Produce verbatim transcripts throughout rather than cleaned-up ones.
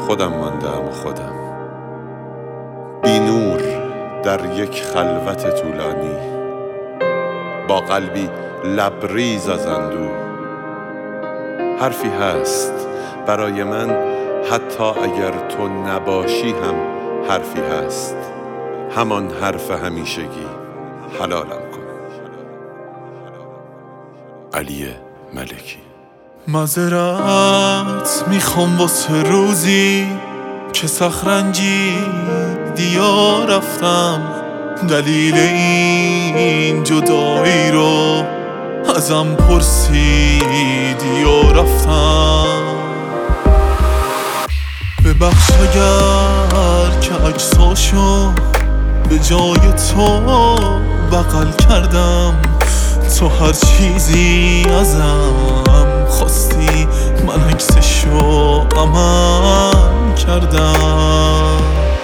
خودم ماندم و خودم بی نور در یک خلوت طولانی، با قلبی لبریز از اندوه. حرفی هست برای من حتی اگر تو نباشی هم حرفی هست، همان حرف همیشگی حلالم کن. علی ملکی. معذرت میخوام واسه روزی که سخرنجی دیا رفتم، دلیل این جدایی رو ازم پرسیدی یا رفتم. ببخش اگر که عکساشو به جای تو بغل کردم، تو هر چیزی ازم خواستی من عکسشو عمل کردم.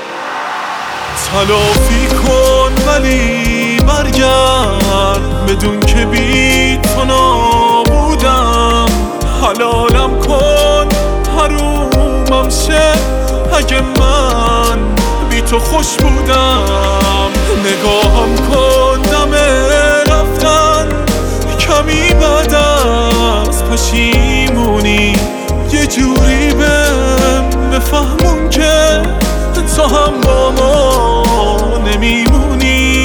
تلافی کن ولی برگرد بدون که بی تو نبودم، حلالم کن حرومم شه اگه من بی تو خوش بودم. نگاهم کن دم رفتن کمی بعد از پشیمونی، یه جوری بهم بفهمون که تو هم با ما نمیمونی.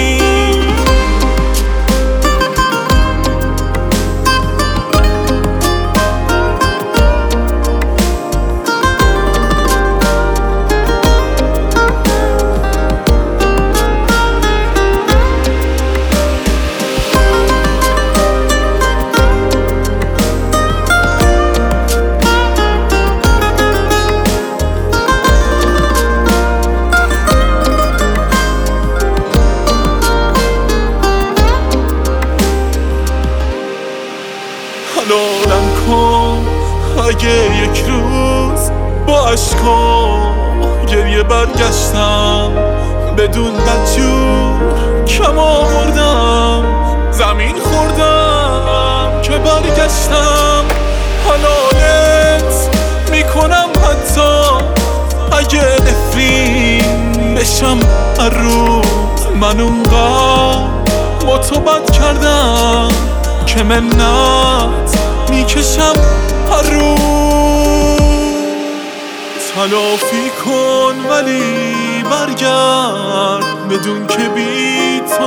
حلالم کن اگه یک روز با عشقا گریه برگشتم، بدون بدجور کم آوردم زمین خوردم که برگشتم. حلالت میکنم حتی اگه نفرین بشم هر روز، من اونقدر با تو بد کردم که منت میکشم هر روز. تلافی کن ولی برگرد بدون که بی تو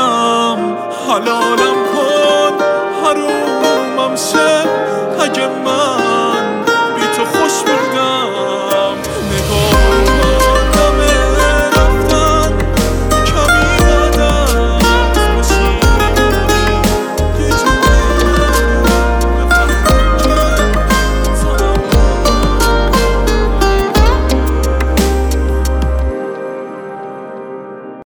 نبودم، حلالم کن حرومم شه اگه من